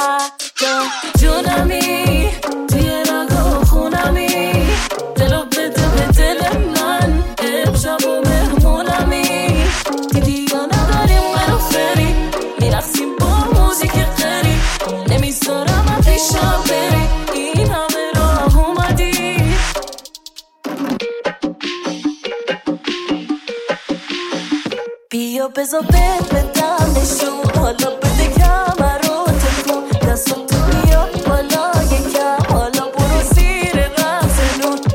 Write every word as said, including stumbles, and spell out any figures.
حتی جونمی توی رگا خونمی دلو بده به دل من امشب و مهمونمی دیدی یا نداریم منو فری میرقصیم با موزیک قری نمیذارم من پیشم بری این همه راه اومدی بیا بذار بهت بدم نشون حالا بده کم